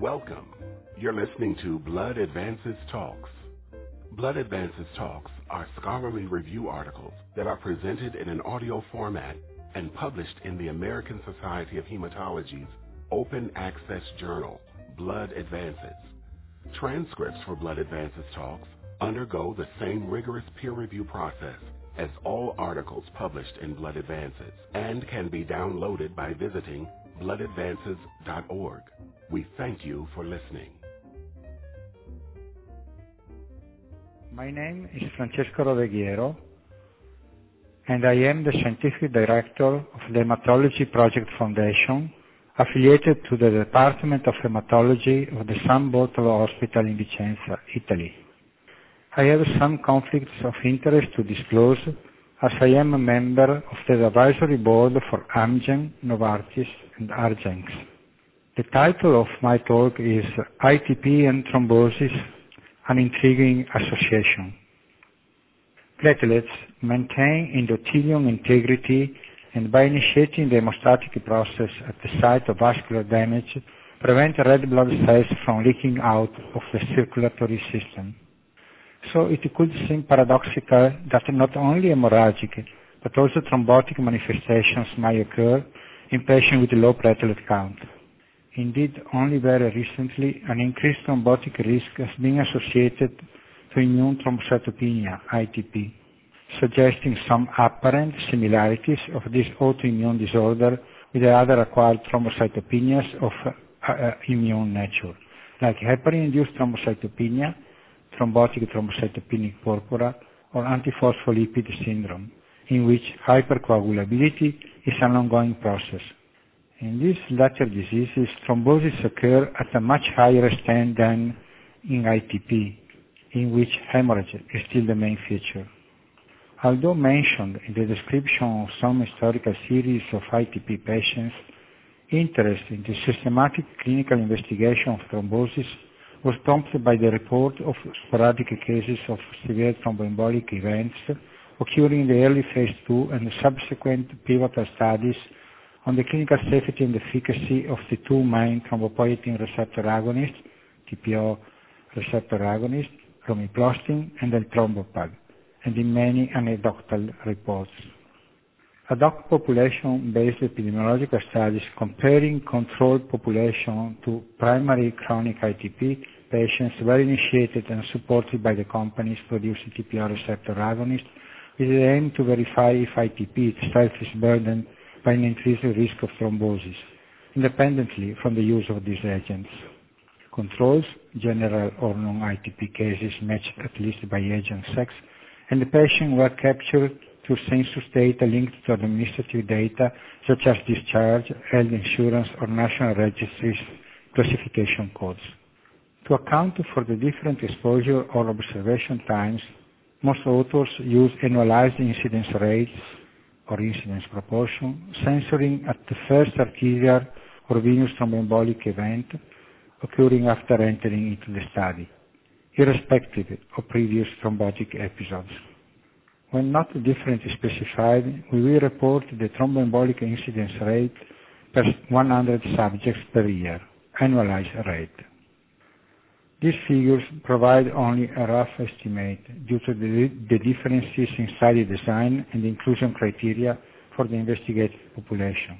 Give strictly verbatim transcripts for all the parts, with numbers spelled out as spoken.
Welcome. You're listening to Blood Advances Talks. Blood Advances Talks are scholarly review articles that are presented in an audio format and published in the American Society of Hematology's open access journal, Blood Advances. Transcripts for Blood Advances Talks undergo the same rigorous peer review process as all articles published in Blood Advances and can be downloaded by visiting blood advances dot org. We thank you for listening. My name is Francesco Roveghiero, and I am the Scientific Director of the Hematology Project Foundation, affiliated to the Department of Hematology of the San Bartolo Hospital in Vicenza, Italy. I have some conflicts of interest to disclose, as I am a member of the advisory board for Amgen, Novartis, and Argenx. The title of my talk is I T P and Thrombosis, an Intriguing Association. Platelets maintain endothelium integrity, and by initiating the hemostatic process at the site of vascular damage, prevent red blood cells from leaking out of the circulatory system. So it could seem paradoxical that not only hemorrhagic, but also thrombotic manifestations may occur in patients with low platelet count. Indeed, only very recently, an increased thrombotic risk has been associated to immune thrombocytopenia, I T P, suggesting some apparent similarities of this autoimmune disorder with the other acquired thrombocytopenias of uh, immune nature, like heparin-induced thrombocytopenia, thrombotic thrombocytopenic purpura, or antiphospholipid syndrome, in which hypercoagulability is an ongoing process. In these latter diseases, thrombosis occur at a much higher extent than in I T P, in which hemorrhage is still the main feature. Although mentioned in the description of some historical series of I T P patients, interest in the systematic clinical investigation of thrombosis was prompted by the report of sporadic cases of severe thromboembolic events occurring in the early phase two and subsequent pivotal studies on the clinical safety and efficacy of the two main thrombopoietin receptor agonists, T P O receptor agonists, romiplostin and eltrombopag, and in many anecdotal reports. Ad hoc population-based epidemiological studies comparing control population to primary chronic I T P patients were initiated and supported by the companies producing T P O receptor agonists with the aim to verify if I T P itself is burdened by an increased risk of thrombosis, independently from the use of these agents. Controls, general or non-I T P cases matched at least by age and sex, and the patient were captured through census data linked to administrative data such as discharge, health insurance, or national registries classification codes. To account for the different exposure or observation times, most authors use annualized incidence rates or incidence proportion, censoring at the first arterial or venous thromboembolic event occurring after entering into the study, irrespective of previous thrombotic episodes. When not differently specified, we will report the thromboembolic incidence rate per one hundred subjects per year, annualized rate. These figures provide only a rough estimate due to the, the differences in study design and inclusion criteria for the investigated population.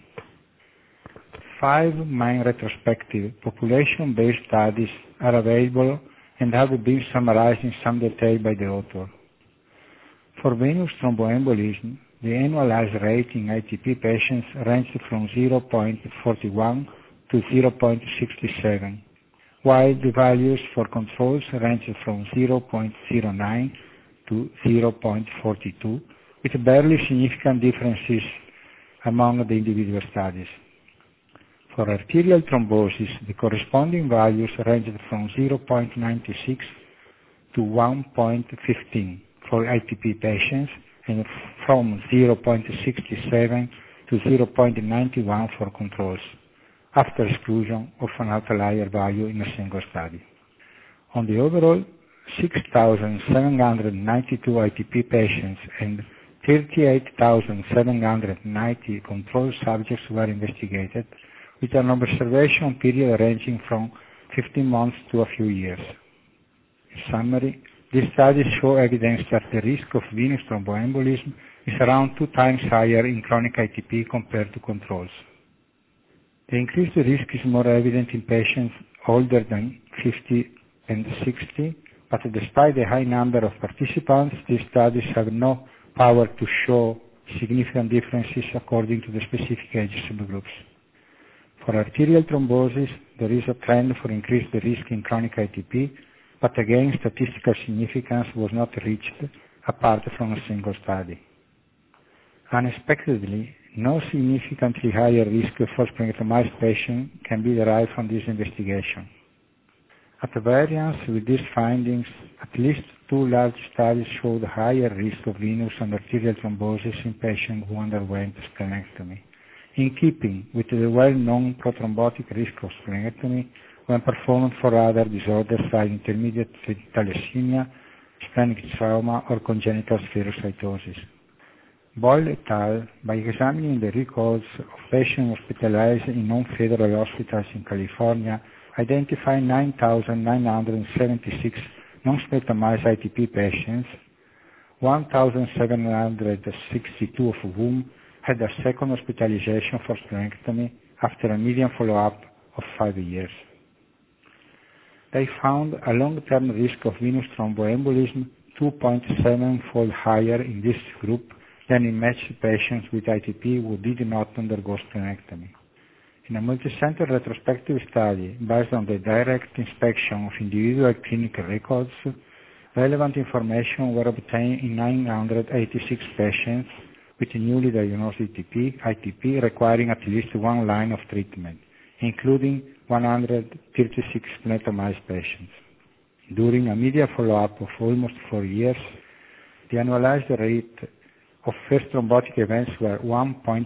Five main retrospective population-based studies are available and have been summarized in some detail by the author. For venous thromboembolism, the annualized rate in I T P patients ranged from zero point four one to zero point six seven, while the values for controls ranged from zero point zero nine to zero point four two, with barely significant differences among the individual studies. For arterial thrombosis, the corresponding values ranged from zero point nine six to one point one five for I T P patients and from zero point six seven to zero point nine one for controls, after exclusion of an outlier value in a single study. On the overall, six thousand seven hundred ninety-two I T P patients and thirty-eight thousand seven hundred ninety control subjects were investigated, with an observation period ranging from fifteen months to a few years. In summary, these studies show evidence that the risk of venous thromboembolism is around two times higher in chronic I T P compared to controls. The increased risk is more evident in patients older than fifty and sixty, but despite the high number of participants, these studies have no power to show significant differences according to the specific age subgroups. For arterial thrombosis, there is a trend for increased risk in chronic I T P, but again, statistical significance was not reached apart from a single study. Unexpectedly, no significantly higher risk for splenectomized patients can be derived from this investigation. At variance with these findings, at least two large studies showed higher risk of venous and arterial thrombosis in patients who underwent splenectomy, in keeping with the well-known prothrombotic risk of splenectomy when performed for other disorders like intermediate thalassemia, splenic trauma, or congenital spherocytosis. Boyle et al., by examining the records of patients hospitalized in non-federal hospitals in California, identified nine thousand nine hundred seventy-six non-splenectomized I T P patients, one thousand seven hundred sixty-two of whom had a second hospitalization for splenectomy after a median follow-up of five years. They found a long-term risk of venous thromboembolism two point seven fold higher in this group than in matched patients with I T P who did not undergo splenectomy. In a multicenter retrospective study based on the direct inspection of individual clinical records, relevant information were obtained in nine hundred eighty-six patients with newly diagnosed I T P, I T P requiring at least one line of treatment, including one hundred thirty-six splenectomized patients. During a median follow-up of almost four years, the annualized rate of first thrombotic events were one point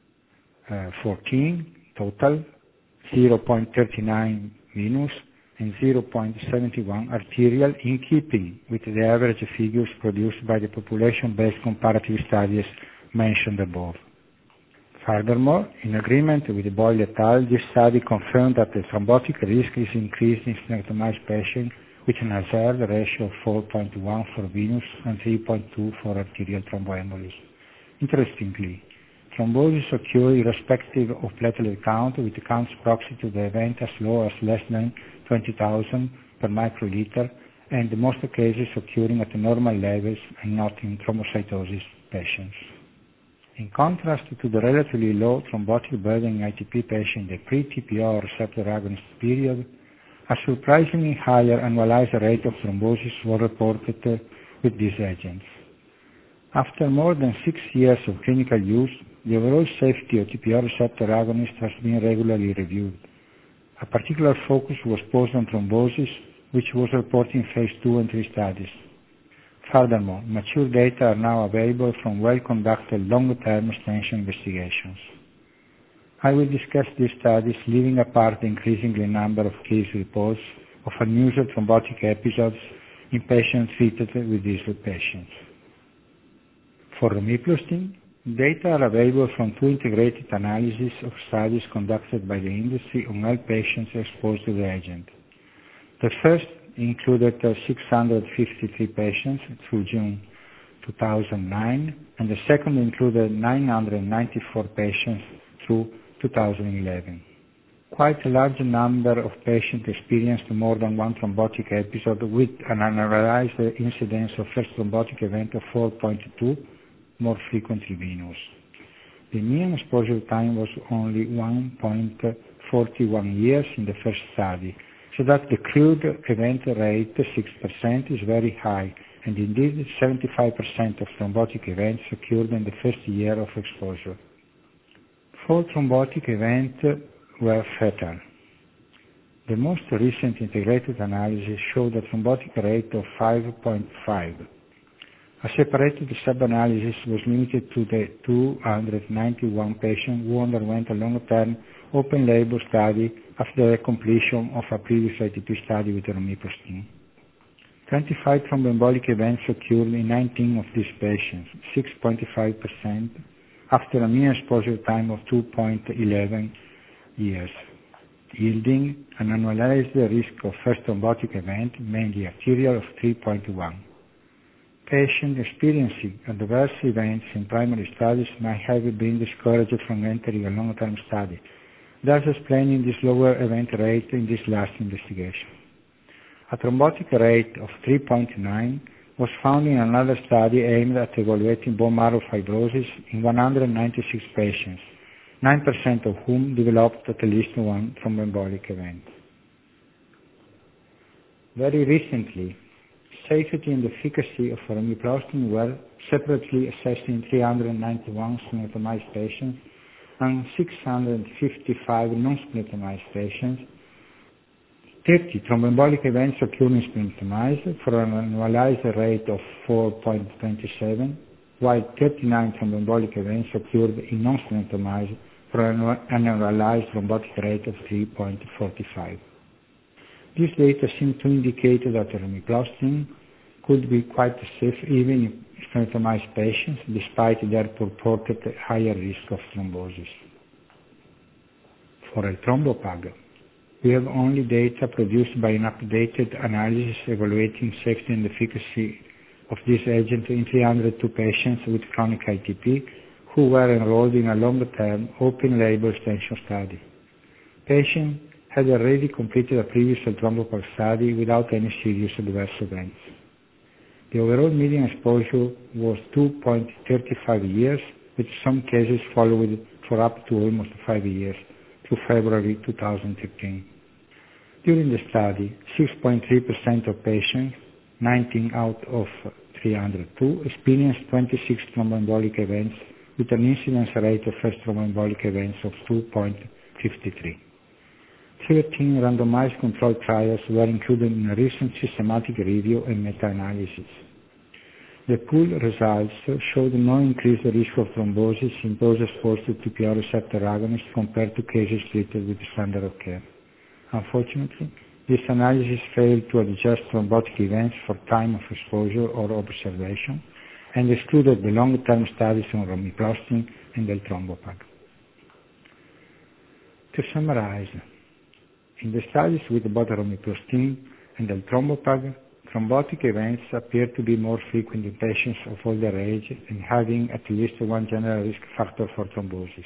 one four total, zero point three nine venous, and zero point seven one arterial, in keeping with the average figures produced by the population-based comparative studies mentioned above. Furthermore, in agreement with Boyle et al., this study confirmed that the thrombotic risk is increased in splenectomized patients with an hazard ratio of four point one for venous and three point two for arterial thromboembolism. Interestingly, thrombosis occurs irrespective of platelet count, with counts proxy to the event as low as less than twenty thousand per microliter, and in most cases occurring at normal levels and not in thrombocytosis patients. In contrast to the relatively low thrombotic burden in I T P patients in the pre-T P O receptor agonist period, a surprisingly higher annualized rate of thrombosis was reported with these agents. After more than six years of clinical use, the overall safety of T P O receptor agonist has been regularly reviewed. A particular focus was posed on thrombosis, which was reported in phase two and three studies. Furthermore, mature data are now available from well-conducted long-term extension investigations. I will discuss these studies, leaving apart the increasingly number of case reports of unusual thrombotic episodes in patients treated with these patients. For romiplastin, data are available from two integrated analyses of studies conducted by the industry on all patients exposed to the agent. The first included six hundred fifty-three patients through June two thousand nine, and the second included nine hundred ninety-four patients through two thousand eleven. Quite a large number of patients experienced more than one thrombotic episode, with an annualized incidence of first thrombotic event of four point two, more frequently venous. The mean exposure time was only one point four one years in the first study, so that the crude event rate, six percent, is very high, and indeed seventy-five percent of thrombotic events occurred in the first year of exposure. Four thrombotic events were fatal. The most recent integrated analysis showed a thrombotic rate of five point five. A separated sub-analysis was limited to the two hundred ninety-one patients who underwent a long-term open-label study after the completion of a previous I T P study with romiplastin. twenty-five thromboembolic events occurred in nineteen of these patients, six point five percent, after a mean exposure time of two point one one years. yielding an annualized risk of first thrombotic event, mainly arterial, of three point one. Patients experiencing adverse events in primary studies might have been discouraged from entering a long-term study, thus explaining this lower event rate in this last investigation. A thrombotic rate of three point nine was found in another study aimed at evaluating bone marrow fibrosis in one hundred ninety-six patients, nine percent of whom developed at least one thromboembolic event. Very recently, safety and efficacy of romiplastin were separately assessed in three hundred ninety-one splenectomized patients and six hundred fifty-five non-splenectomized patients. thirty thromboembolic events occurred in splenectomized for an annualized rate of four point two seven, while thirty-nine thromboembolic events occurred in non-splenectomized for an annualized thrombotic rate of three point four five. These data seem to indicate that romiplastin could be quite safe even in splenectomized patients, despite their purported higher risk of thrombosis. For eltrombopag, we have only data produced by an updated analysis evaluating safety and efficacy of this agent in three hundred two patients with chronic I T P who were enrolled in a longer-term open-label extension study. Patients had already completed a previous eltrombopag study without any serious adverse events. The overall median exposure was two point three five years, with some cases followed for up to almost five years, through February two thousand thirteen. During the study, six point three percent of patients, nineteen out of three hundred two, experienced twenty-six thromboembolic events with an incidence rate of first thromboembolic events of two point five three. thirteen randomized controlled trials were included in a recent systematic review and meta-analysis. The pooled results showed no increased risk of thrombosis in those exposed to T P R receptor agonists compared to cases treated with standard of care. Unfortunately, this analysis failed to adjust thrombotic events for time of exposure or observation and excluded the long-term studies on romiplastin and eltrombopag. To summarize, in the studies with both romiplastin and eltrombopag, thrombotic events appear to be more frequent in patients of older age and having at least one general risk factor for thrombosis.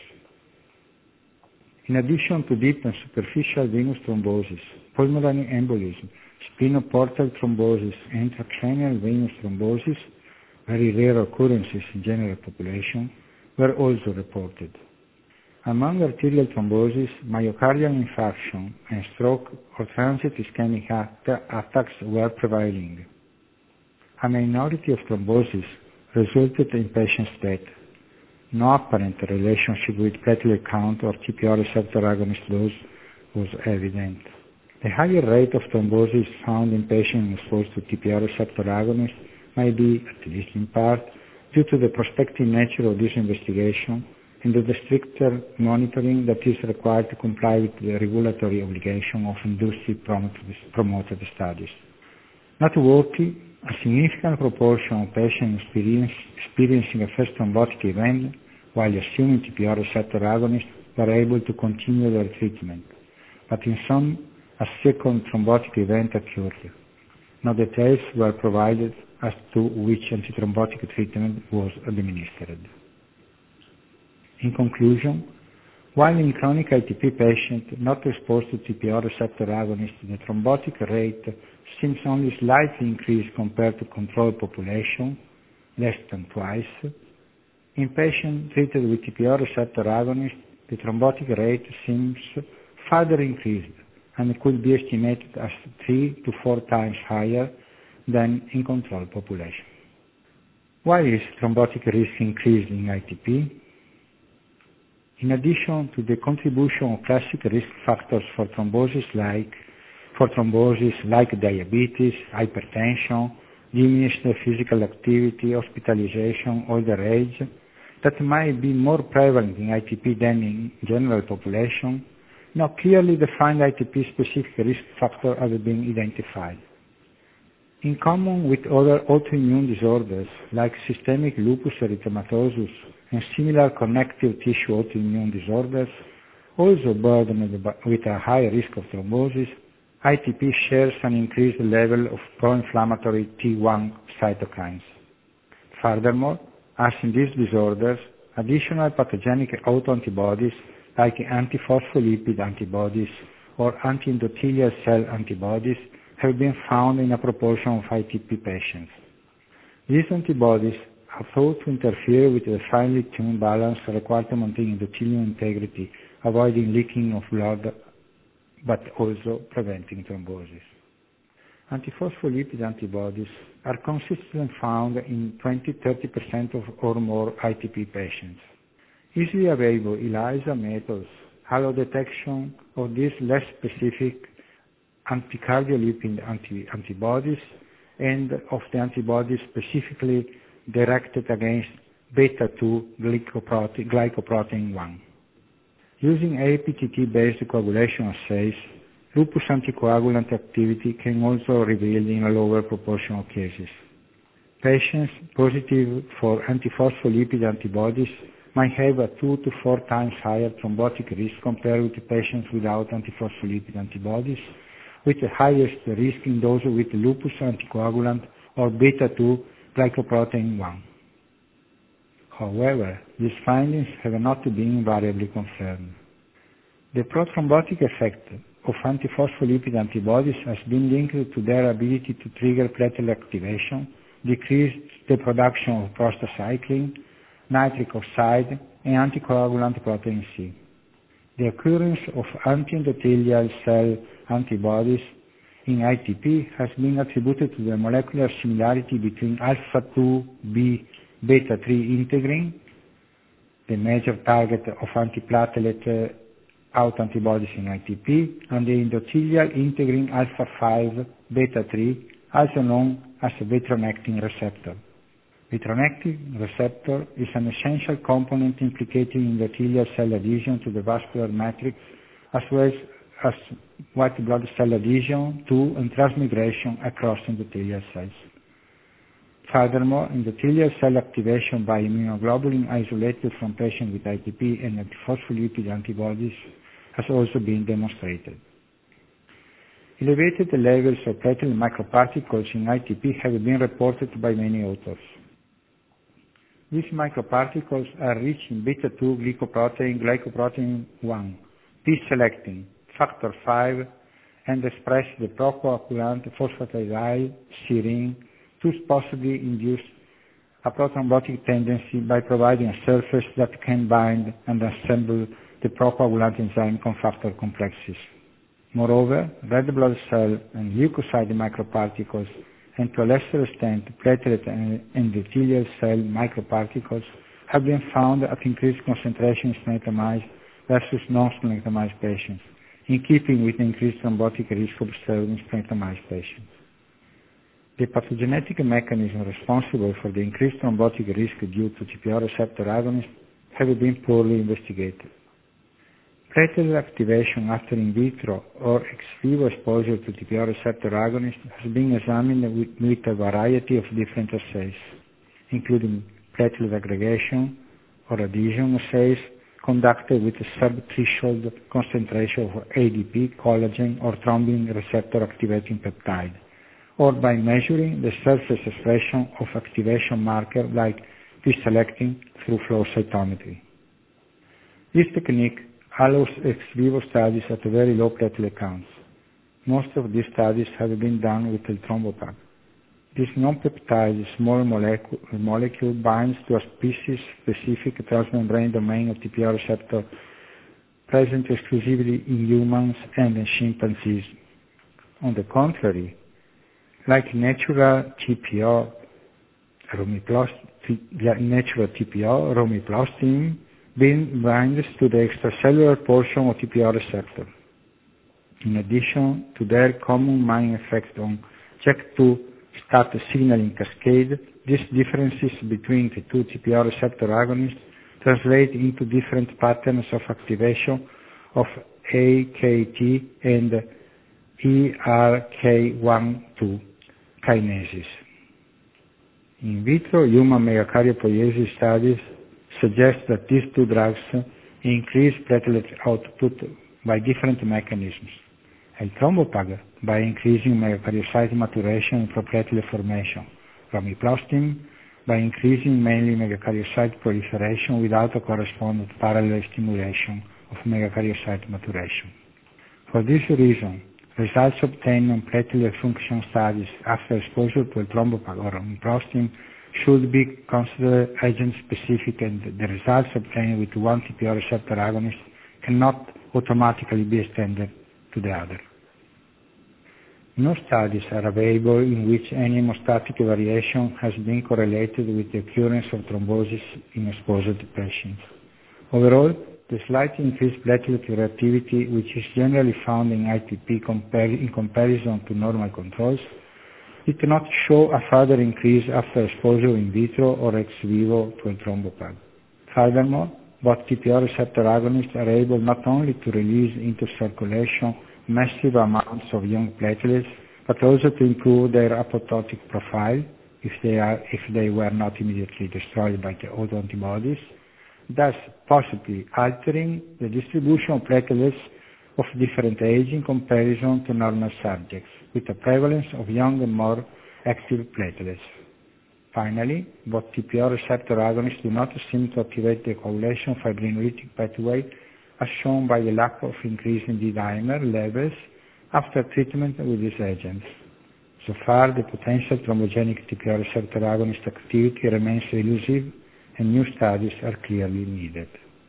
In addition to deep and superficial venous thrombosis, pulmonary embolism, spinoportal thrombosis, and intracranial venous thrombosis, very rare occurrences in general population, were also reported. Among arterial thrombosis, myocardial infarction and stroke or transient ischemic attacks were prevailing. A minority of thrombosis resulted in patients' death. No apparent relationship with platelet count or T P R receptor agonist dose was evident. The higher rate of thrombosis found in patients exposed to T P R receptor agonists may be, at least in part, due to the prospective nature of this investigation and the stricter monitoring that is required to comply with the regulatory obligation of industry-promoted studies. Noteworthy, a significant proportion of patients experience, experiencing a first thrombotic event while assuming T P R receptor agonists were able to continue their treatment, but in some, a second thrombotic event occurred. No details were provided as to which antithrombotic treatment was administered. In conclusion, while in chronic I T P patients not exposed to T P R receptor agonists, the thrombotic rate seems only slightly increased compared to control population, less than twice. In patients treated with T P R receptor agonists, the thrombotic rate seems further increased and could be estimated as three to four times higher than in control population. Why is thrombotic risk increased in I T P? In addition to the contribution of classic risk factors for thrombosis like for thrombosis like diabetes, hypertension, diminished physical activity, hospitalization, older age, that might be more prevalent in I T P than in general population, no clearly defined I T P-specific risk factor has been identified. In common with other autoimmune disorders like systemic lupus erythematosus and similar connective tissue autoimmune disorders, Also burdened with a high risk of thrombosis, I T P shares an increased level of pro-inflammatory T one cytokines. Furthermore, as in these disorders, additional pathogenic autoantibodies like antiphospholipid antibodies or anti-endothelial cell antibodies have been found in a proportion of I T P patients. These antibodies are thought to interfere with the finely tuned balance required to maintain endothelial integrity, avoiding leaking of blood, but also preventing thrombosis. Antiphospholipid antibodies are consistently found in twenty to thirty percent of or more I T P patients. Easily available ELISA methods allow detection of these less specific anticardiolipid anti- antibodies and of the antibodies specifically directed against beta two glycoprotein, glycoprotein one. Using A P T T-based coagulation assays, lupus anticoagulant activity can also revealed in a lower proportion of cases. Patients positive for antiphospholipid antibodies might have a two to four times higher thrombotic risk compared with patients without antiphospholipid antibodies, with the highest risk in those with lupus anticoagulant or beta two glycoprotein one. However, these findings have not been invariably confirmed. The prothrombotic effect of antiphospholipid antibodies has been linked to their ability to trigger platelet activation, decrease the production of prostacyclin, nitric oxide, and anticoagulant protein C. The occurrence of anti-endothelial cell antibodies in I T P has been attributed to the molecular similarity between alpha two B beta three integrin, the major target of antiplatelet autoantibodies in I T P, and the endothelial integrin alpha five beta three, also known as a vitronectin receptor. Vitronectin receptor is an essential component implicated in endothelial cell adhesion to the vascular matrix, as well as, as white blood cell adhesion to and transmigration across endothelial cells. Furthermore, endothelial cell activation by immunoglobulin isolated from patients with I T P and antiphospholipid antibodies has also been demonstrated. Elevated levels of platelet microparticles in I T P have been reported by many authors. These microparticles are rich in beta two glycoprotein, glycoprotein one, P-selectin, factor five, and express the procoagulant phosphatidyl serine to possibly induce a prothrombotic tendency by providing a surface that can bind and assemble the procoagulant enzyme cofactor complexes. Moreover, red blood cell and leukocyte microparticles, and to a lesser extent platelet and endothelial cell microparticles, have been found at increased concentration in splenectomized versus non-splenectomized patients, in keeping with the increased thrombotic risk observed in splenectomized patients. The pathogenetic mechanism responsible for the increased thrombotic risk due to T P R receptor agonists have been poorly investigated. Platelet activation after in vitro or ex vivo exposure to T P R receptor agonists has been examined with, with a variety of different assays, including platelet aggregation or adhesion assays conducted with a sub-threshold concentration of A D P, collagen, or thrombin receptor activating peptide, or by measuring the surface expression of activation marker like P-selectin through flow cytometry. This technique allows ex vivo studies at very low platelet counts. Most of these studies have been done with eltrombopag. This non-peptide small molecule, molecule binds to a species-specific transmembrane domain of T P R receptor present exclusively in humans and in chimpanzees. On the contrary, like natural T P R, natural T P R, romiplostin, binds to the extracellular portion of T P R receptor. In addition to their common main effect on J A K two STAT signaling cascade, these differences between the two T P R receptor agonists translate into different patterns of activation of A K T and E R K one two kinases. In vitro human megakaryopoiesis studies suggest that these two drugs increase platelet output by different mechanisms. L-Thrombopag by increasing megakaryocyte maturation and proplatelet formation. Romiplastin by increasing mainly megakaryocyte proliferation without a corresponding parallel stimulation of megakaryocyte maturation. For this reason, results obtained on platelet function studies after exposure to L-Thrombopag or romiplastin should be considered agent-specific, and the results obtained with one T P O receptor agonist cannot automatically be extended to the other. No studies are available in which any hemostatic variation has been correlated with the occurrence of thrombosis in exposed patients. Overall, the slight increased platelet reactivity, which is generally found in I T P compar- in comparison to normal controls, did not show a further increase after exposure in vitro or ex vivo to L-Thrombopag. Furthermore, both T P O receptor agonists are able not only to release into circulation massive amounts of young platelets, but also to improve their apoptotic profile if they, are, if they were not immediately destroyed by the autoantibodies, thus possibly altering the distribution of platelets of different age in comparison to normal subjects, with a prevalence of young and more active platelets. Finally, both T P O receptor agonists do not seem to activate the coagulation fibrinolytic pathway, as shown by the lack of increase in D-dimer levels after treatment with these agents. So far, the potential thrombogenic T P O receptor agonist activity remains elusive, and new studies are clearly needed.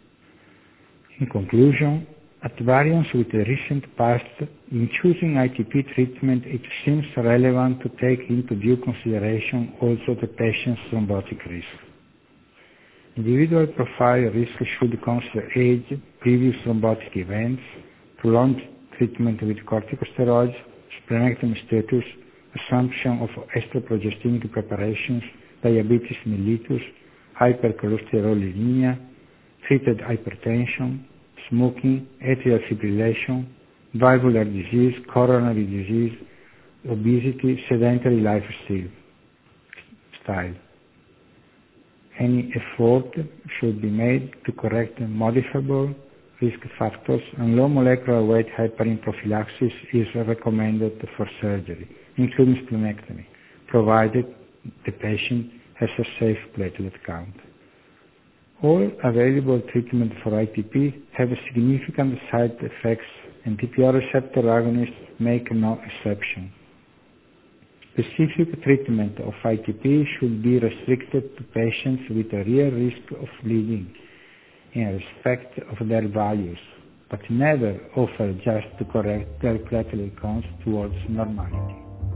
In conclusion, at variance with the recent past, in choosing I T P treatment, it seems relevant to take into due consideration also the patient's thrombotic risk. Individual profile risk should consider age, previous thrombotic events, prolonged treatment with corticosteroids, splenectomy status, assumption of estroprogestinic preparations, diabetes mellitus, hypercholesterolemia, treated hypertension, smoking, atrial fibrillation, valvular disease, coronary disease, obesity, sedentary lifestyle. Style. Any effort should be made to correct modifiable risk factors, and low molecular weight heparin prophylaxis is recommended for surgery, including splenectomy, provided the patient has a safe platelet count. All available treatments for I T P have significant side effects, and T P O receptor agonists make no exception. Specific treatment of I T P should be restricted to patients with a real risk of bleeding in respect of their values, but never offer just to correct their platelet counts towards normality.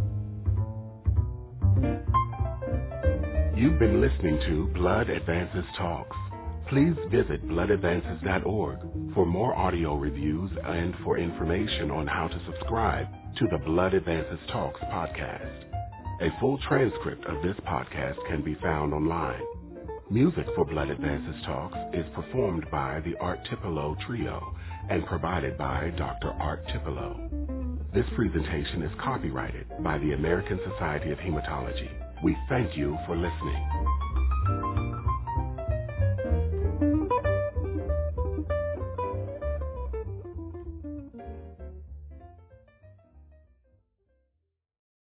You've been listening to Blood Advances Talks. Please visit blood advances dot org for more audio reviews and for information on how to subscribe to the Blood Advances Talks podcast. A full transcript of this podcast can be found online. Music for Blood Advances Talks is performed by the Art Tipolo Trio and provided by Doctor Art Tipolo. This presentation is copyrighted by the American Society of Hematology. We thank you for listening.